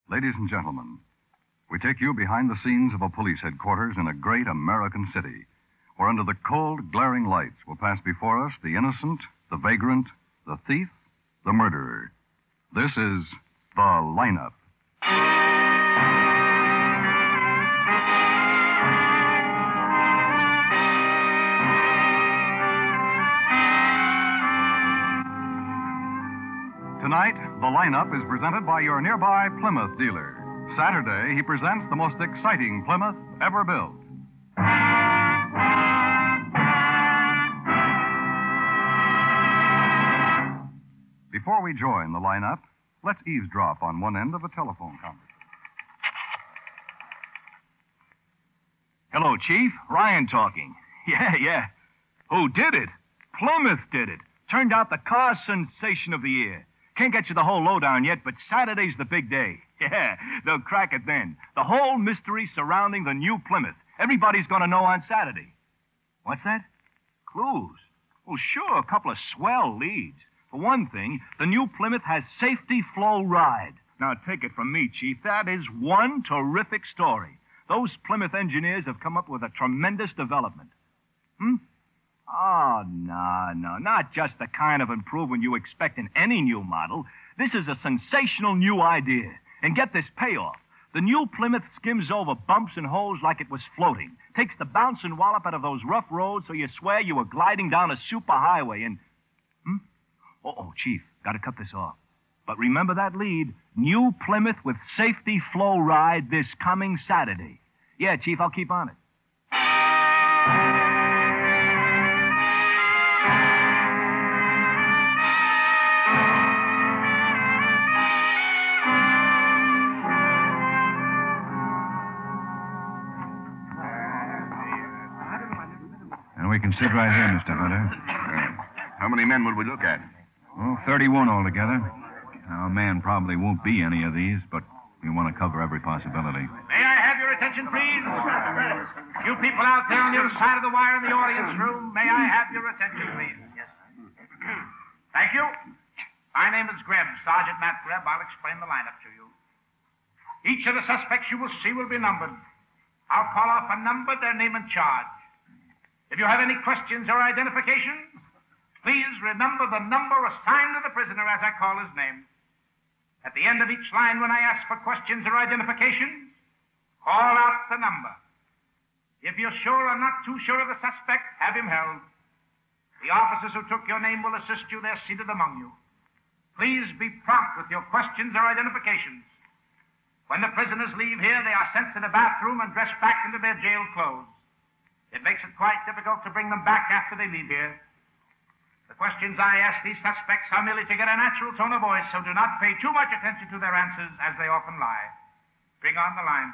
Ladies and gentlemen, we take you behind the scenes of a police headquarters in a great American city, where under the cold, glaring lights will pass before us the innocent, the vagrant, the thief, the murderer. This is The Lineup. Tonight, The Lineup is presented by your nearby Plymouth dealer. Saturday, he presents the most exciting Plymouth ever built. Before we join the lineup, let's eavesdrop on one end of a telephone conversation. Hello, Chief. Ryan talking. Yeah. Who did it? Plymouth did it. Turned out the car sensation of the year. Can't get you the whole lowdown yet, but Saturday's the big day. Yeah, they'll crack it then. The whole mystery surrounding the new Plymouth. Everybody's going to know on Saturday. What's that? Clues. Well, sure, a couple of swell leads. For one thing, the new Plymouth has Safety Flow Ride. Now, take it from me, Chief, that is one terrific story. Those Plymouth engineers have come up with a tremendous development. Oh, no, not just the kind of improvement you expect in any new model. This is a sensational new idea. And get this payoff. The new Plymouth skims over bumps and holes like it was floating. Takes the bounce and wallop out of those rough roads so you swear you were gliding down a super highway and... Oh, Chief, got to cut this off. But remember that lead. New Plymouth with Safety Flow Ride this coming Saturday. Yeah, Chief, I'll keep on it. And we can sit right here, Mr. Hunter. How many men would we look at? Oh, 31 altogether. Now, a man probably won't be any of these, but we want to cover every possibility. May I have your attention, please? You people out there on the other side of the wire in the audience room, may I have your attention, please? Yes. Thank you. My name is Greb, Sergeant Matt Greb. I'll explain the lineup to you. Each of the suspects you will see will be numbered. I'll call off a number, their name and charge. If you have any questions or identifications, please remember the number assigned to the prisoner as I call his name. At the end of each line, when I ask for questions or identifications, call out the number. If you're sure or not too sure of the suspect, have him held. The officers who took your name will assist you. They're seated among you. Please be prompt with your questions or identifications. When the prisoners leave here, they are sent to the bathroom and dressed back into their jail clothes. It makes it quite difficult to bring them back after they leave here. The questions I ask these suspects are merely to get a natural tone of voice, so do not pay too much attention to their answers, as they often lie. Bring on the line.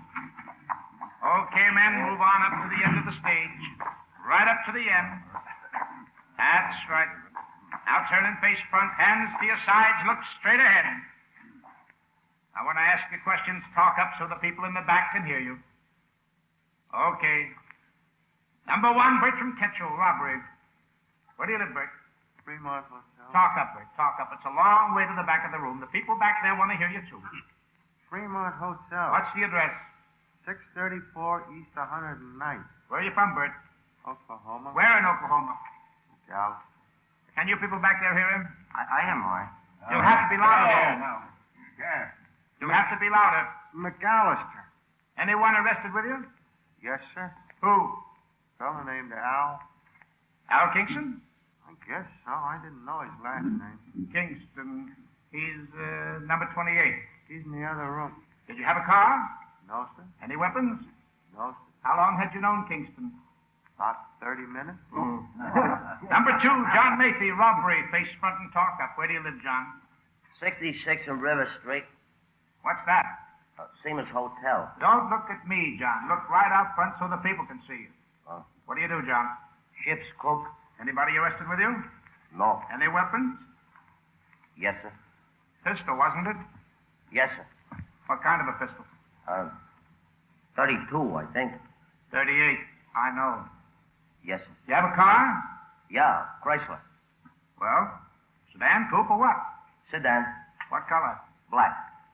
Okay, men, move on up to the end of the stage. Right up to the end. That's right. Now turn and face front, hands to your sides, look straight ahead. Now, when I ask you questions, talk up so the people in the back can hear you. Okay. Number 1, Bertram Ketchell, robbery. Where do you live, Bert? Fremont Hotel. Talk up, Bert. Talk up. It's a long way to the back of the room. The people back there want to hear you, too. Fremont Hotel. What's the address? 634 East 109th. Where are you from, Bert? Oklahoma. Where in Oklahoma? Dallas. Can you people back there hear him? I am, all right. You'll have to be louder. Yeah. You'll have to be louder. McAllister. Anyone arrested with you? Yes, sir. Who? Fellow named Al. Al Kingston? I guess so. I didn't know his last name. Kingston. He's number 28. He's in the other room. Did you have a car? No, sir. Any weapons? No, sir. How long had you known Kingston? About 30 minutes. Number 2, John Mayfield, robbery. Face front and talk up. Where do you live, John? 66 on River Street, What's that? Siemens Hotel. Don't look at me, John. Look right out front so the people can see you. What do you do, John? Ship's cook. Anybody arrested with you? No. Any weapons? Yes, sir. Pistol, wasn't it? Yes, sir. What kind of a pistol? 32, I think. 38. I know. Yes, sir. You have a car? Yeah, Chrysler. Well, sedan, coupe, or what? Sedan. What color? Black.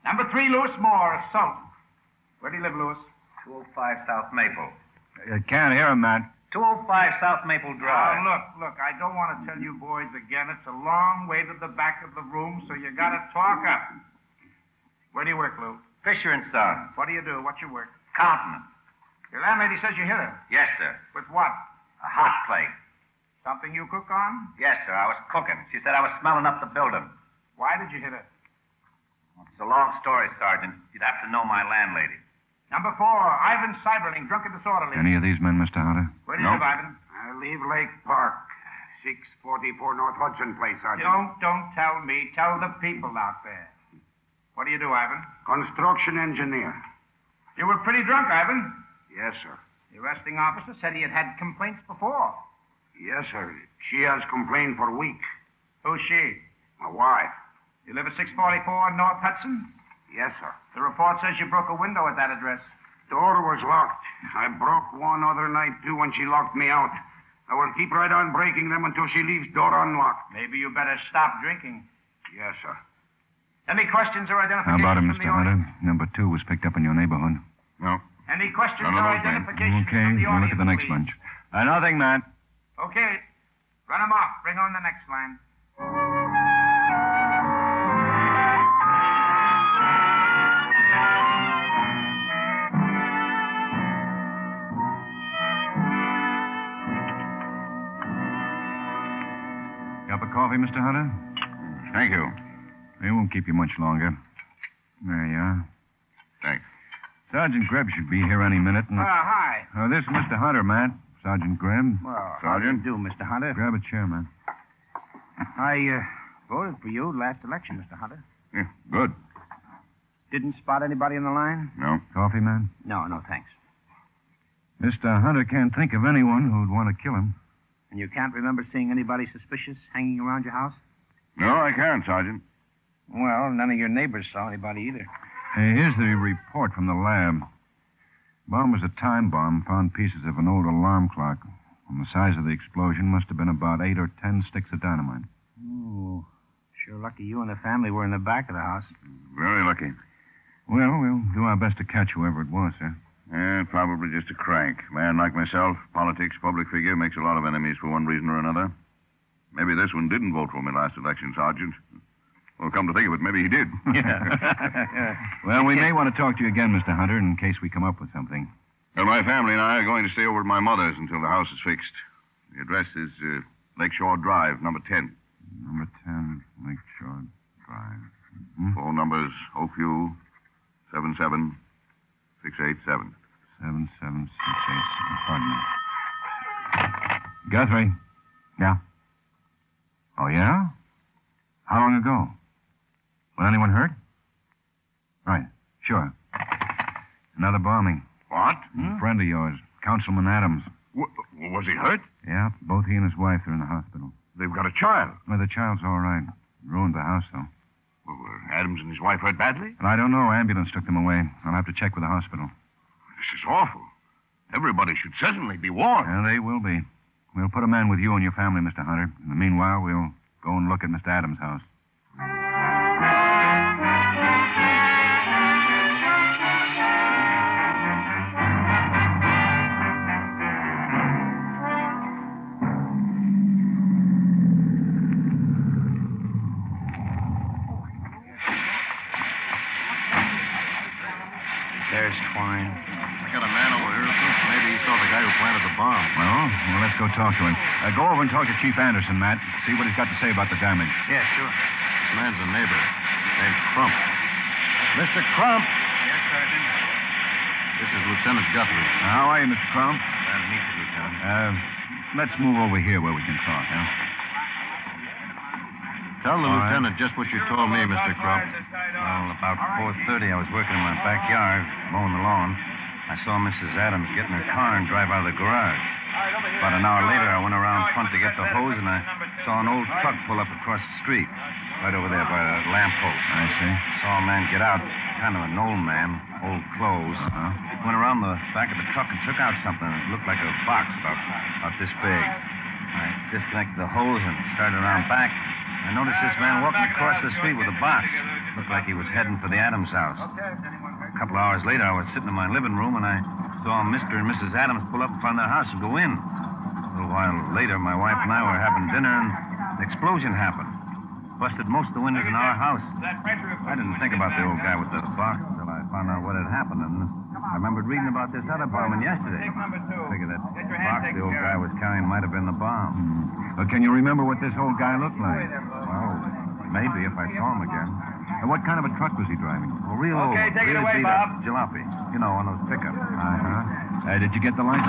Number 3, Lewis Moore, assault. Where do you live, Lewis? 205 South Maple. Can't hear him, Matt. 205 South Maple Drive. Look, I don't want to tell you boys again. It's a long way to the back of the room, so you got to talk up. Where do you work, Lou? Fisher and Son. What do you do? What's your work? Counting. Your landlady says you hit her. Yes, sir. With what? A hot plate. Something you cook on? Yes, sir. I was cooking. She said I was smelling up the building. Why did you hit her? It's a long story, Sergeant. You'd have to know my landlady. Number 4, Ivan Cyberling, drunk and disorderly. Any of these men, Mr. Hunter? Where do you live, Ivan? I leave Lake Park, 644 North Hudson Place, Sergeant. Don't tell me. Tell the people out there. What do you do, Ivan? Construction engineer. You were pretty drunk, Ivan. Yes, sir. The arresting officer said he had had complaints before. Yes, sir. She has complained for weeks. Who's she? My wife. You live at 644 North Hudson? Yes, sir. The report says you broke a window at that address. Door was locked. I broke one other night, too, when she locked me out. I will keep right on breaking them until she leaves door unlocked. Maybe you better stop drinking. Yes, sir. Any questions or How identifications about him, from Mr. the Hunter? audience? Number 2 was picked up in your neighborhood. No. Any questions None of or those men. identifications Okay, from the we'll audience, look at the next please? bunch. Nothing, Matt. Okay. Run them off. Bring on the next line. Cup of coffee, Mr. Hunter? Thank you. It won't keep you much longer. There you are. Thanks. Sergeant Greb should be here any minute. And... Hi. this is Mr. Hunter, Matt. Sergeant Greb. Well, Sergeant? how do you do, Mr. Hunter? Grab a chair, man. I voted for you last election, Mr. Hunter. Yeah, good. Didn't spot anybody in the line? No. Coffee, man? No, thanks. Mr. Hunter can't think of anyone who'd want to kill him. And you can't remember seeing anybody suspicious hanging around your house? No, I can't, Sergeant. Well, none of your neighbors saw anybody either. Here's the report from the lab. Bomb was a time bomb. Found pieces of an old alarm clock. And the size of the explosion must have been about 8 or 10 sticks of dynamite. Oh, sure lucky you and the family were in the back of the house. Very lucky. Well, we'll do our best to catch whoever it was, sir. Probably just a crank. Man like myself, politics, public figure, makes a lot of enemies for one reason or another. Maybe this one didn't vote for me last election, Sergeant. Well, come to think of it, maybe he did. Yeah. Well, we may want to talk to you again, Mr. Hunter, in case we come up with something. Well, my family and I are going to stay over at my mother's until the house is fixed. The address is Lakeshore Drive, number 10. Number 10, Lakeshore Drive. Phone numbers, Oakview, 77687. 7768. Pardon me. Guthrie. Yeah? Oh, yeah? How long ago? Was anyone hurt? Right. Sure. Another bombing. What? A friend of yours, Councilman Adams. Was he hurt? Yeah, both he and his wife are in the hospital. They've got a child. Well, the child's all right. Ruined the house, though. Well, were Adams and his wife hurt badly? But I don't know. Ambulance took them away. I'll have to check with the hospital. This is awful. Everybody should certainly be warned. Yeah, they will be. We'll put a man with you and your family, Mr. Hunter. In the meanwhile, we'll go and look at Mr. Adams' house. There's Twine. I got a man over here. Maybe he saw the guy who planted the bomb. Well, let's go talk to him. Go over and talk to Chief Anderson, Matt. See what he's got to say about the damage. Yeah, sure. This man's a neighbor named Crump. Mr. Crump. Yes, Sergeant. This is Lieutenant Guthrie. How are you, Mr. Crump? Glad to meet you, Lieutenant. Let's move over here where we can talk, huh? Tell the All right. lieutenant just what you told me, Mr. Crump. Well, about 4:30, I was working in my backyard, mowing the lawn. I saw Mrs. Adams get in her car and drive out of the garage. About an hour later, I went around front to get the hose, and I saw an old truck pull up across the street, right over there by the lamppost. I see. Saw a man get out, kind of an old man, old clothes. Went around the back of the truck and took out something. It looked like a box about this big. I disconnected the hose and started around back. I noticed this man walking across the street with a box. Looked like he was heading for the Adams house. A couple hours later, I was sitting in my living room, and I saw Mr. and Mrs. Adams pull up in front of their house and go in. A little while later, my wife and I were having dinner, and an explosion happened. Busted most of the windows in our house. I didn't think about the old guy with the box until I found out what had happened, and I remembered reading about this other bombing yesterday. I figured that box the old guy was carrying might have been the bomb. Well, can you remember what this old guy looked like? Well, maybe if I saw him again. And what kind of a truck was he driving? A real old, take it really away, beat up Bob. jalopy. You know, one of those pickups. Did you get the license?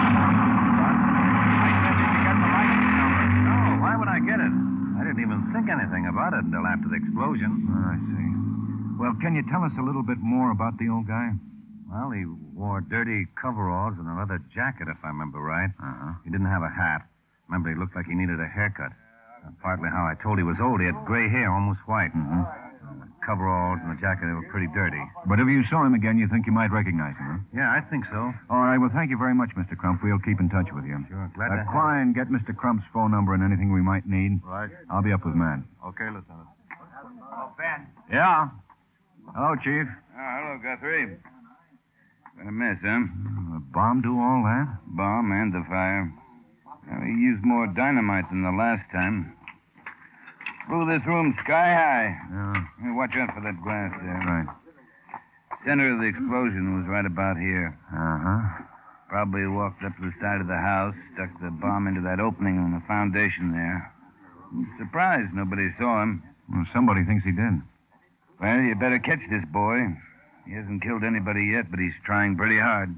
No, why would I get it? I didn't even think anything about it until after the explosion. Oh, I see. Well, can you tell us a little bit more about the old guy? Well, he wore dirty coveralls and a leather jacket, if I remember right. Uh-huh. He didn't have a hat. Remember, he looked like he needed a haircut. Partly how I told he was old. He had gray hair, almost white. Mm-hmm. The coveralls and the jacket, they were pretty dirty. But if you saw him again, you think you might recognize him, huh? Yeah, I think so. All right, well, thank you very much, Mr. Crump. We'll keep in touch with you. Sure, glad to help. Klein, get Mr. Crump's phone number and anything we might need. Right. I'll be up with Matt. Okay, Lieutenant. Oh, Ben. Yeah? Hello, Chief. Hello, Guthrie. Been a mess, huh? The bomb do all that? Bomb and the fire. Well, he used more dynamite than the last time. Blew this room sky high. Yeah. Hey, watch out for that glass there. Right. Center of the explosion was right about here. Uh-huh. Probably walked up to the side of the house, stuck the bomb into that opening on the foundation there. I'm surprised nobody saw him. Well, somebody thinks he did. Well, you better catch this boy. He hasn't killed anybody yet, but he's trying pretty hard.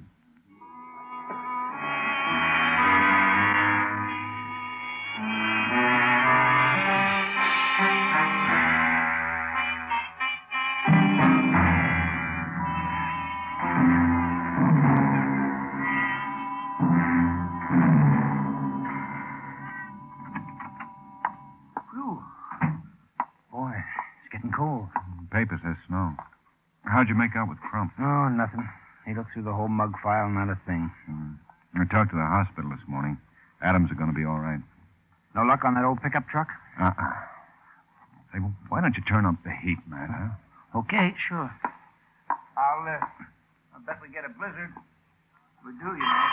Boy, it's getting cold. Paper says snow. How'd you make out with Crump? Oh, nothing. He looked through the whole mug file, not a thing. I talked to the hospital this morning. Adams are going to be all right. No luck on that old pickup truck? Say, well, why don't you turn up the heat, Matt, huh? Okay, sure. I'll bet we get a blizzard. We do, you know.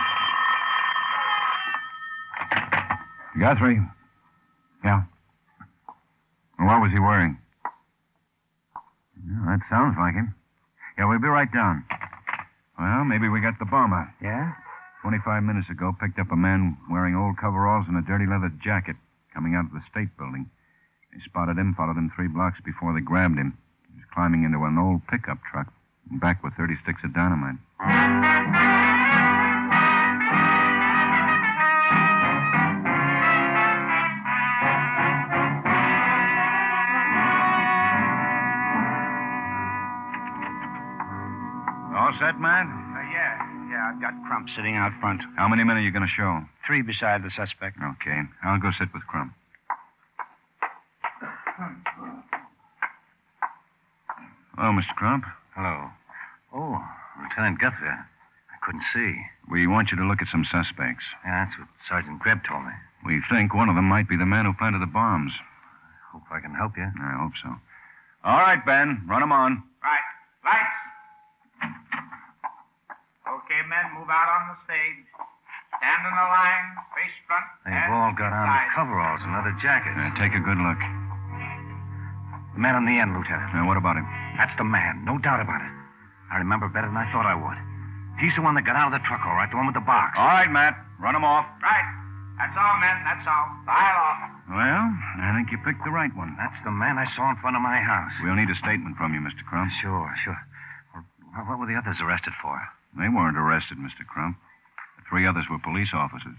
Guthrie. Yeah. What was he wearing? Yeah, that sounds like him. Yeah, we'll be right down. Well, maybe we got the bomber. Yeah? 25 minutes ago, picked up a man wearing old coveralls and a dirty leather jacket coming out of the state building. They spotted him, followed him 3 blocks before they grabbed him. He was climbing into an old pickup truck and back with 30 sticks of dynamite. All set, Matt? Yeah, I've got Crump sitting out front. How many men are you going to show? 3 beside the suspect. Okay. I'll go sit with Crump. Hello, Mr. Crump. Hello. Oh, Lieutenant Guthrie. I couldn't see. We want you to look at some suspects. Yeah, that's what Sergeant Greb told me. We think one of them might be the man who planted the bombs. Hope I can help you. I hope so. All right, Ben. Run them on. Right. Lights. Okay, men, move out on the stage. Stand in a line, face front. They've all got on coveralls and leather jackets. Take a good look. The man on the end, Lieutenant. Now, what about him? That's the man, no doubt about it. I remember better than I thought I would. He's the one that got out of the truck, all right, the one with the box. All right, Matt. Run him off. Right. That's all, men. That's all. File off. Well, I think you picked the right one. That's the man I saw in front of my house. We'll need a statement from you, Mr. Crump. Sure. Well, what were the others arrested for? They weren't arrested, Mr. Crump. The 3 others were police officers.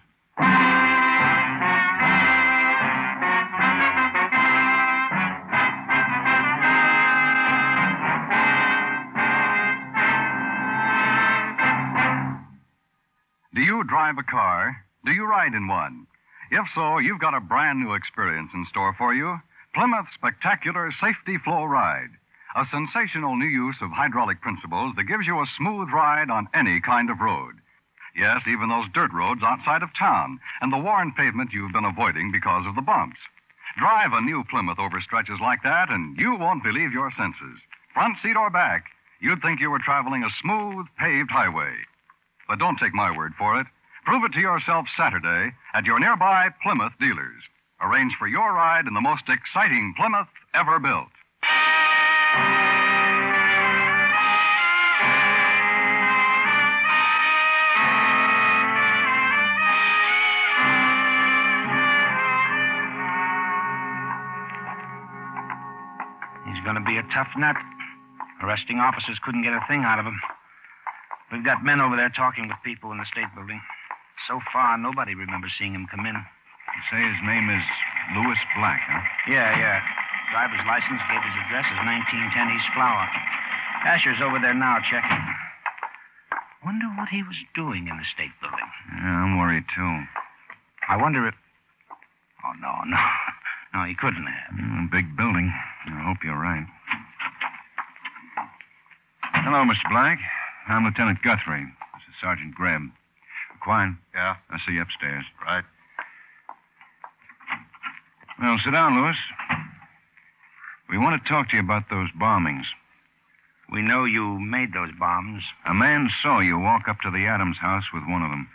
Do you drive a car? Do you ride in one? If so, you've got a brand new experience in store for you. Plymouth Spectacular Safety Flow Ride. A sensational new use of hydraulic principles that gives you a smooth ride on any kind of road. Yes, even those dirt roads outside of town and the worn pavement you've been avoiding because of the bumps. Drive a new Plymouth over stretches like that and you won't believe your senses. front seat or back, you'd think you were traveling a smooth, paved highway. But don't take my word for it. Prove it to yourself Saturday at your nearby Plymouth dealers. Arrange for your ride in the most exciting Plymouth ever built. He's going to be a tough nut. Arresting officers couldn't get a thing out of him. We've got men over there talking with people in the State Building. So far, nobody remembers seeing him come in. You say his name is Louis Black, huh? Yeah. Driver's license gave his address as 1910 East Flower. Asher's over there now checking. Wonder what he was doing in the State Building. Yeah, I'm worried, too. I wonder if... Oh, no. No, he couldn't have. Big building. I hope you're right. Hello, Mr. Black. I'm Lieutenant Guthrie. This is Sergeant Greb. Quine. Yeah? I'll see you upstairs. Right. Well, sit down, Louis. We want to talk to you about those bombings. We know you made those bombs. A man saw you walk up to the Adams house with one of them.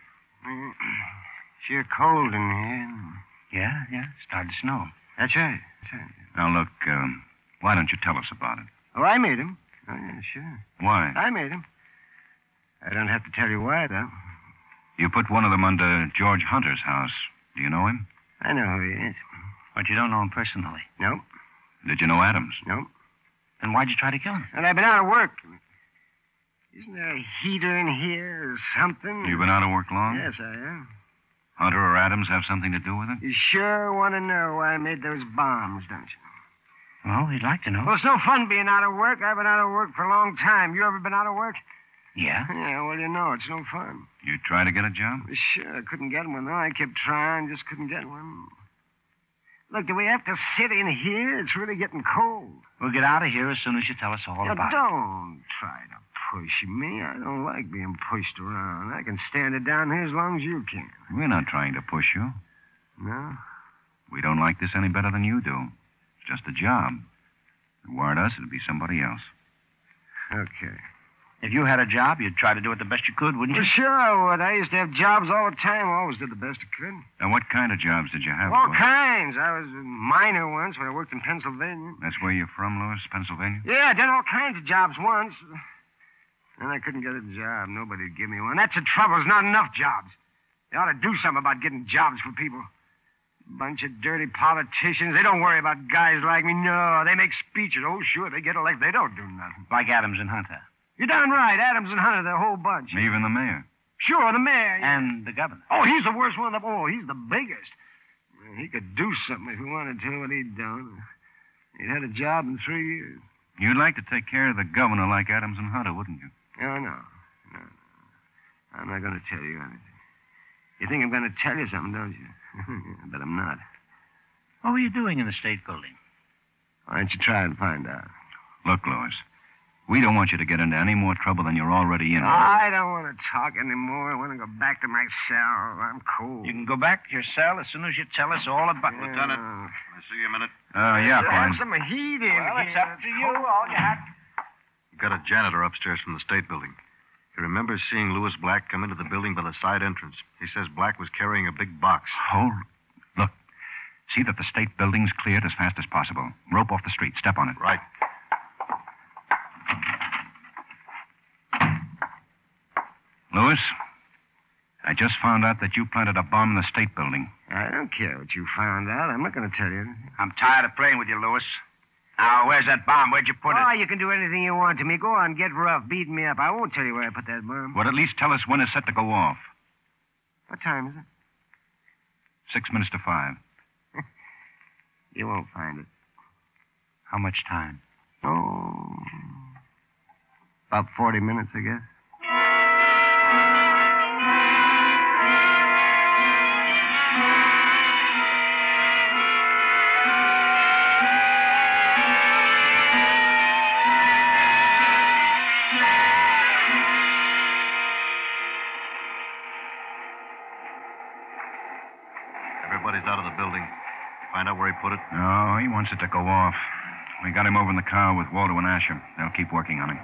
Sure cold in here. Yeah. It started to snow. That's right. Now, look, why don't you tell us about it? Oh, I made him. Oh, yeah, sure. Why? I made him. I don't have to tell you why, though. You put one of them under George Hunter's house. Do you know him? I know who he is. But you don't know him personally. Nope. Did you know Adams? Nope. Then why'd you try to kill him? And I've been out of work. Isn't there a heater in here or something? You've been out of work long? Yes, I am. Hunter or Adams have something to do with it? You sure want to know why I made those bombs, don't you? Well, we'd like to know. Well, it's no fun being out of work. I've been out of work for a long time. You ever been out of work? Yeah? Yeah, well, you know, it's no fun. You try to get a job? Sure, I couldn't get one, though. I kept trying, just couldn't get one. Look, do we have to sit in here? It's really getting cold. We'll get out of here as soon as you tell us all Now, about it. don't try to push me. I don't like being pushed around. I can stand it down here as long as you can. We're not trying to push you. No? We don't like this any better than you do. It's just a job. If it weren't us, it'd be somebody else. Okay. If you had a job, you'd try to do it the best you could, wouldn't you? Well, sure I would. I used to have jobs all the time. I always did the best I could. Now, what kind of jobs did you have? All boy? kinds. I was a miner once when I worked in Pennsylvania. That's where you're from, Louis, Pennsylvania? Yeah, I done all kinds of jobs once. Then I couldn't get a job. Nobody'd give me one. That's the trouble. There's not enough jobs. They ought to do something about getting jobs for people. Bunch of dirty politicians. They don't worry about guys like me. No, they make speeches. Oh, sure, they get elected. They don't do nothing. Like Adams and Hunter. You're darn right. Adams and Hunter, the whole bunch. Even the mayor. Sure, the mayor. And the governor. Oh, he's the worst one of them. Oh, he's the biggest. He could do something if he wanted to, but he don't. He'd had a job in 3 years. You'd like to take care of the governor like Adams and Hunter, wouldn't you? Oh, no. I'm not going to tell you anything. You think I'm going to tell you something, don't you? But I'm not. What were you doing in the State Building? Why don't you try and find out? Look, Louis, we don't want you to get into any more trouble than you're already in. I don't want to talk anymore. I want to go back to my cell. I'm cold. You can go back to your cell as soon as you tell us all about it. Lieutenant, can I see you a minute? Yeah, Have fine. some heat in Well, it's here. up to you. All you have. We've got a janitor upstairs from the State Building. He remembers seeing Louis Black come into the building by the side entrance. He says Black was carrying a big box. Look, see that the State Building's cleared as fast as possible. Rope off the street. Step on it. Right. Louis, I just found out that you planted a bomb in the State Building. I don't care what you found out. I'm not going to tell you. I'm tired of playing with you, Louis. Now, where's that bomb? Where'd you put it? Oh, you can do anything you want to me. Go on, get rough, beat me up. I won't tell you where I put that bomb. Well, at least tell us when it's set to go off. What time is it? 6 minutes to 5. You won't find it. How much time? Oh, about 40 minutes, I guess. Everybody's out of the building. Find out where he put it. No, he wants it to go off. We got him over in the car with Waldo and Asher. They'll keep working on him.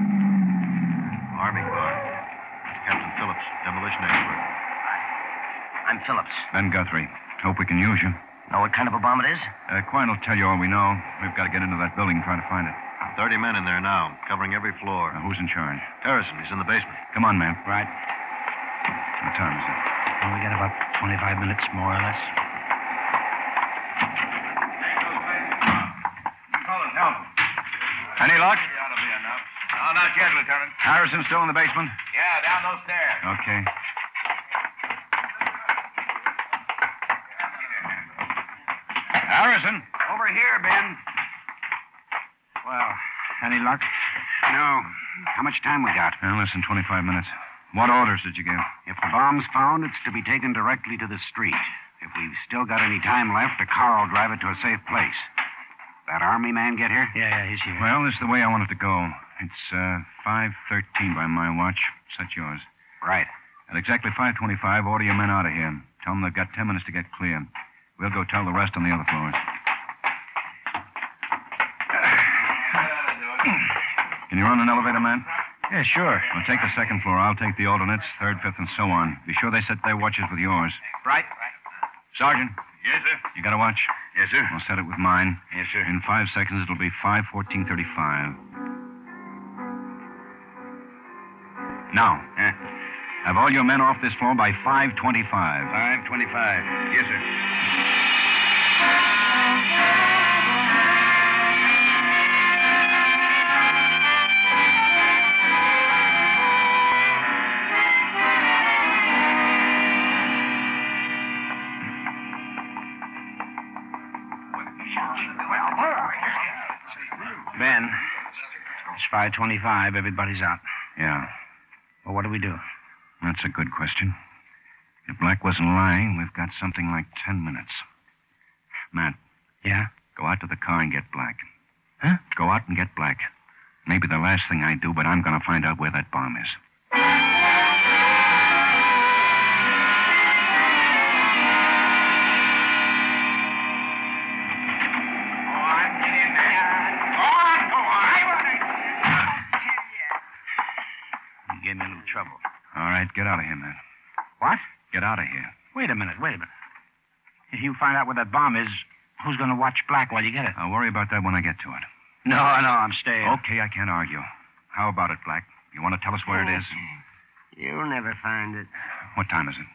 Army car. Captain Phillips, demolition expert. I'm Phillips. Ben Guthrie. Hope we can use you. Know what kind of a bomb it is? Quine will tell you all we know. We've got to get into that building and try to find it. 30 men in there now, covering every floor. Who's in charge? Harrison, he's in the basement. Come on, man. Right. What time is it? Well, we got about 25 minutes, more or less. Any luck? No, not yet, Lieutenant. Harrison still in the basement? Yeah, down those stairs. Okay. Harrison? Over here, Ben. Well, any luck? No. How much time we got? Less than 25 minutes. What orders did you give? If the bomb's found, it's to be taken directly to the street. If we've still got any time left, a car will drive it to a safe place. That army man get here? Yeah, he's here. Well, this is the way I want it to go. It's 5:13 by my watch. Set yours. Right. At exactly 5:25, order your men out of here. Tell them they've got 10 minutes to get clear. We'll go tell the rest on the other floors. Can you run an elevator, man? Yeah, sure. Well, take the second floor. I'll take the alternates, third, fifth, and so on. Be sure they set their watches with yours. Right. Sergeant, Yes, sir. you got a watch? Yes, sir. I'll set it with mine. Yes, sir. In 5 seconds, it'll be 5:14:35. Now, have all your men off this floor by 5:25. 5:25. Yes, sir. Ben, it's 5:25. Everybody's out. Yeah, Well, what do we do? that's a good question. If Black wasn't lying, we've got something like 10 minutes. Matt, Yeah? go out to the car and get Black. Huh? Go out and get Black. Maybe the last thing I do, but I'm going to find out where that bomb is. You gave me a little trouble. All right, get out of here, Matt. What? Get out of here. Wait a minute. If you find out where that bomb is, who's going to watch Black while you get it? I'll worry about that when I get to it. No, I'm staying. Okay, I can't argue. How about it, Black? You want to tell us where it is? You'll never find it. What time is it?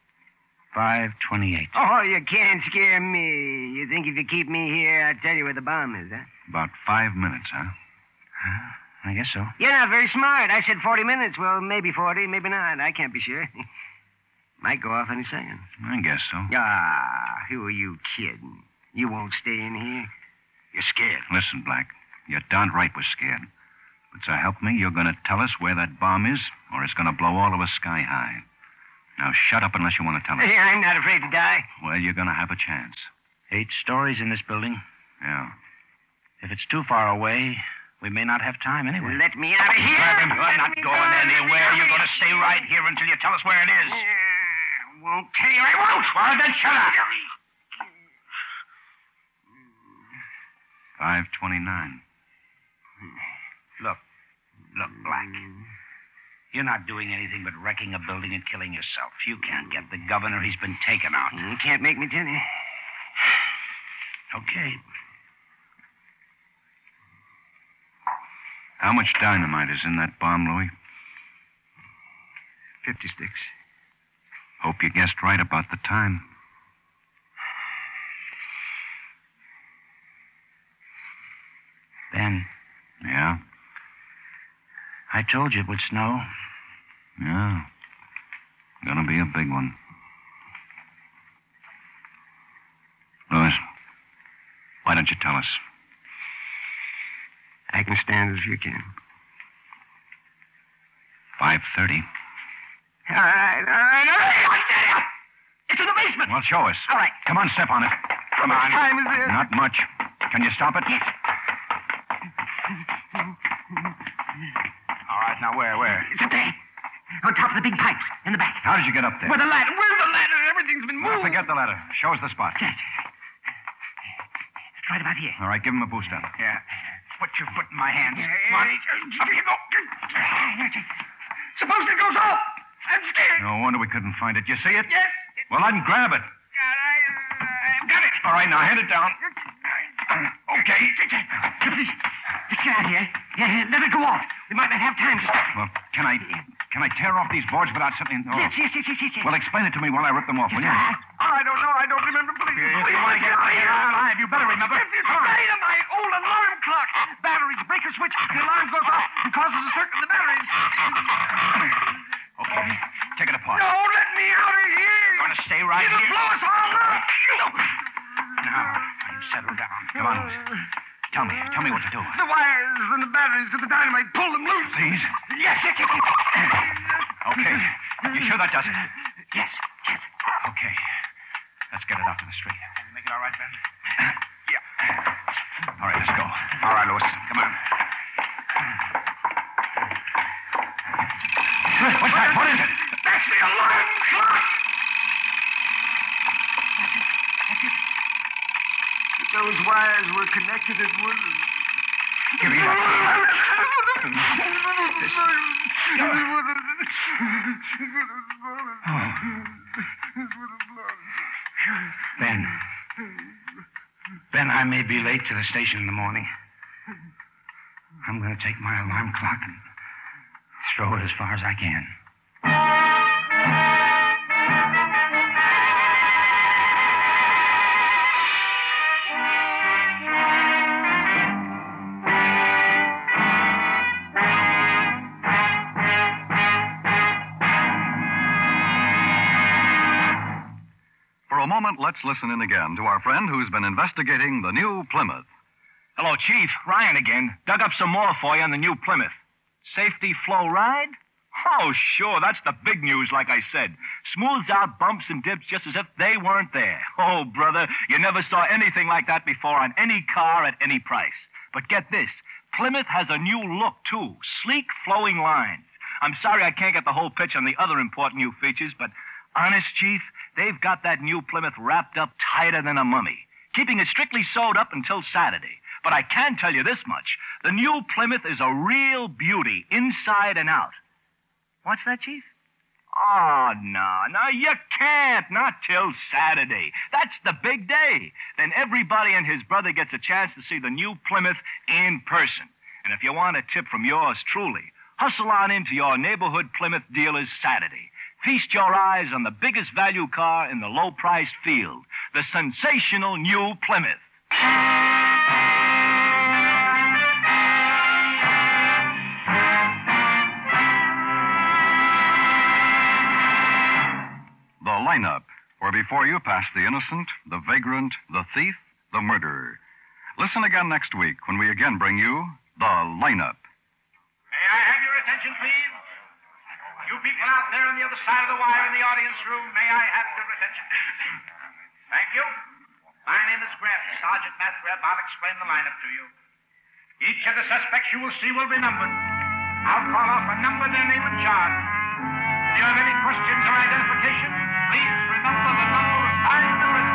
5:28. Oh, you can't scare me. You think if you keep me here, I'll tell you where the bomb is, huh? About 5 minutes, huh? I guess so. You're not very smart. I said 40 minutes. Well, maybe 40, maybe not. I can't be sure. Might go off any second. I guess so. Ah, who are you kidding? You won't stay in here. You're scared. Listen, Black, you're darn right we're scared. But so help me, you're going to tell us where that bomb is, or it's going to blow all of us sky high. Now, shut up unless you want to tell us. Hey, I'm not afraid to die. Well, you're going to have a chance. 8 stories in this building. Yeah. If it's too far away, we may not have time anyway. Let me out of here. You're not going anywhere. You're going to stay right here until you tell us where it is. Won't tell you. I won't. Well, then shut up. 5:29. Look, Black. You're not doing anything but wrecking a building and killing yourself. You can't get the governor. He's been taken out. You can't make me tell you. Okay. How much dynamite is in that bomb, Louis? 50 sticks. Hope you guessed right about the time. Ben, Yeah? I told you it would snow. Yeah. Gonna be a big one. Louis, why don't you tell us? I can stand it if you can. 5:30. All right. It's in the basement. Well, show us. All right. Come on, step on it. How much time is there? Not much. Can you stop it? Yes. All right, now where? It's up there. On top of the big pipes in the back. How did you get up there? Where the ladder? Where's the ladder? Everything's been Well, moved. forget the ladder. Show us the spot. right about here. All right, give him a boost up. Yeah. Put your foot in my hands. Come on. Up you go. Suppose it goes off. I'm scared. No wonder we couldn't find it. You see it? Yes. Well, I can grab it. I've got it. All right, now hand it down. Okay. Let's get out of here. Yeah, let it go off. We might not have time to stop. Well, can I tear off these boards without something? Oh. Yes. Well, explain it to me while I rip them off, will you? I don't know. I don't remember. Please. If you want to get out of here alive, you better remember. It's dynamite. Old alarm clock. Batteries, breaker switch. The alarm goes off and causes a circuit in the batteries. Okay, take it apart. No, let me out of here. You're going to stay right It'll here? blow us all up. Now, you settle down. Come on. Tell me what to do. The wires and the batteries of the dynamite. Pull them loose. Please? Yes. Okay. You sure that does it? Yes. Okay. Let's get it out to the street. Make it all right, Ben? Yeah. All right, let's go. All right, Louis. Come on. What's that? What is it? That's the alarm clock. That's it. If those wires were connected, it would. Give me that. Ben, I may be late to the station in the morning. I'm going to take my alarm clock and throw it as far as I can. For a moment, let's listen in again to our friend who's been investigating the new Plymouth. Hello, Chief. Ryan again. Dug up some more for you on the new Plymouth. Safety flow ride? Oh, sure. That's the big news, like I said. Smooths out bumps and dips just as if they weren't there. Oh, brother, you never saw anything like that before on any car at any price. But get this. Plymouth has a new look, too. Sleek, flowing lines. I'm sorry I can't get the whole pitch on the other important new features, but honest, Chief, they've got that new Plymouth wrapped up tighter than a mummy, keeping it strictly sewed up until Saturday. But I can tell you this much. The new Plymouth is a real beauty, inside and out. What's that, Chief? Oh, no, you can't. Not till Saturday. That's the big day. Then everybody and his brother gets a chance to see the new Plymouth in person. And if you want a tip from yours truly, hustle on into your neighborhood Plymouth dealers Saturday. Feast your eyes on the biggest value car in the low-priced field, the sensational new Plymouth. The lineup, where before you pass the innocent, the vagrant, the thief, the murderer. Listen again next week when we again bring you the lineup. May I have your attention, please? You people out there on the other side of the wire in the audience room, may I have your attention, please? Thank you. My name is Greb, Sergeant Matt Greb. I'll explain the lineup to you. Each of the suspects you will see will be numbered. I'll call off a number, their name, and charge. If you have any questions or identification, please remember the number assigned to it.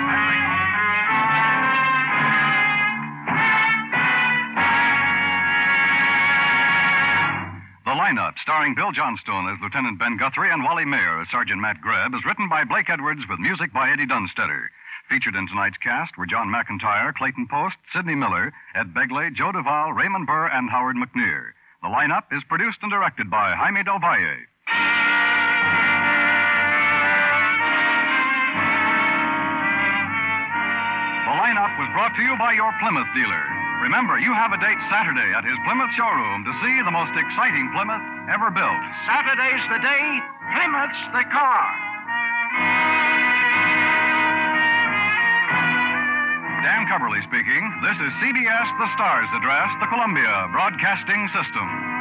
The lineup, starring Bill Johnstone as Lieutenant Ben Guthrie and Wally Mayer as Sergeant Matt Greb, is written by Blake Edwards with music by Eddie Dunstetter. Featured in tonight's cast were John McIntyre, Clayton Post, Sidney Miller, Ed Begley, Joe Duvall, Raymond Burr, and Howard McNear. The lineup is produced and directed by Jaime Del Valle. The lineup was brought to you by your Plymouth dealer. Remember, you have a date Saturday at his Plymouth showroom to see the most exciting Plymouth ever built. Saturday's the day. Plymouth's the car. Dan Coverly speaking. This is CBS, the Stars Address, the Columbia Broadcasting System.